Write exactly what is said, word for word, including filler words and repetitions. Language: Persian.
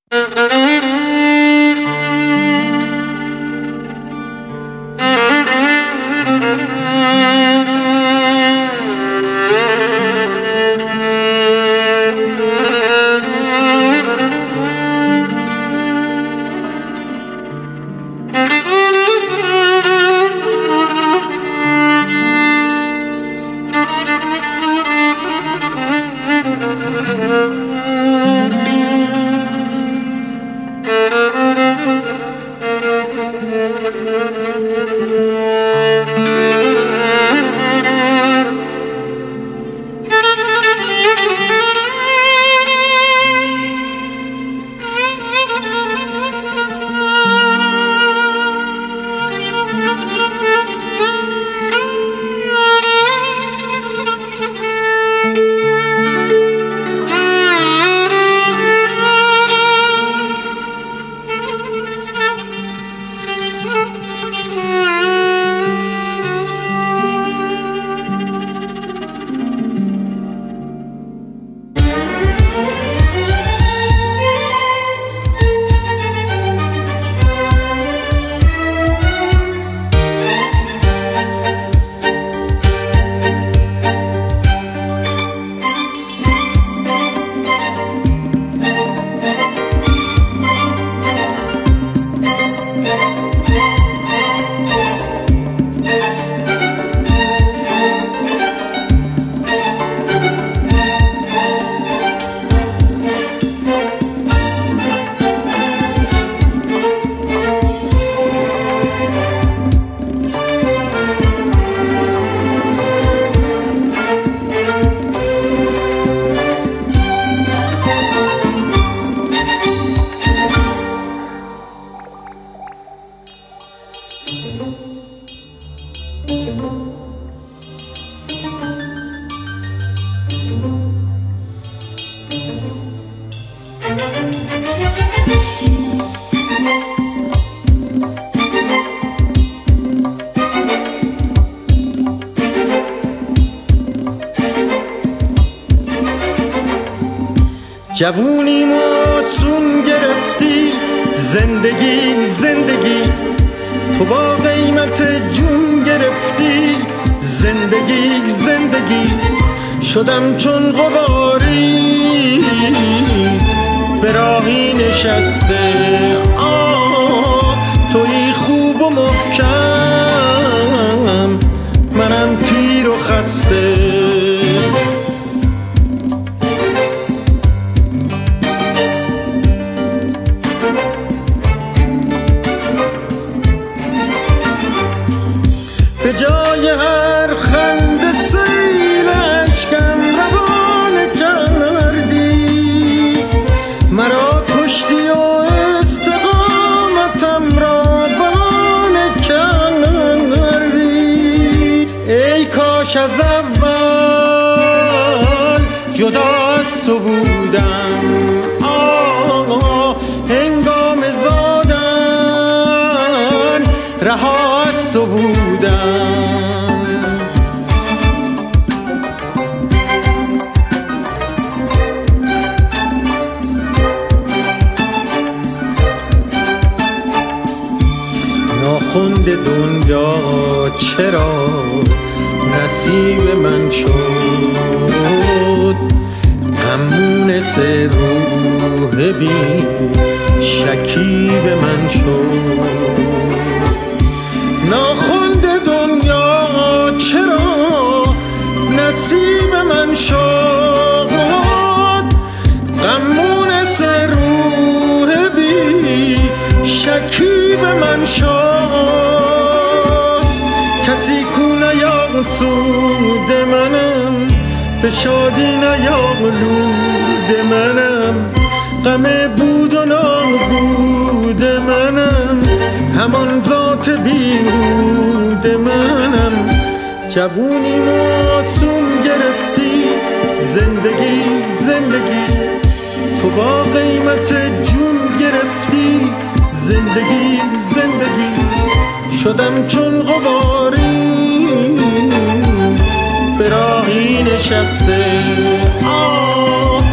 جوونی معصوم گرفتی زندگی زندگی، تو با قیمت جون گرفتی زندگی زندگی. شدم چون غباری به راهی نشسته، آه توی خوب و محکم، منم پیر و خسته. به جای هر خنده سیل اشکم روان کردی، مرا کشتی و استقامتم را بهانه کردی. ای کاش از اول جدا از تو بودم، آه هنگام زادن رها از تو بودم. ناخوند دنیا چرا نصیب من شد، همون سه روح بی شکیب من شد. ناخوند دنیا چرا نصیب من شد، غمون سه روح بی شکیب من شد. کسی کو نیاد سود منم، به شادی نیالود منم، غم بود و نابود منم، همان ذات بیهود منم. جوونی معصوم گرفتی زندگی زندگی، تو با قیمت جون گرفتی زندگی زندگی. شدم چون غباری به راهی نشسته، آه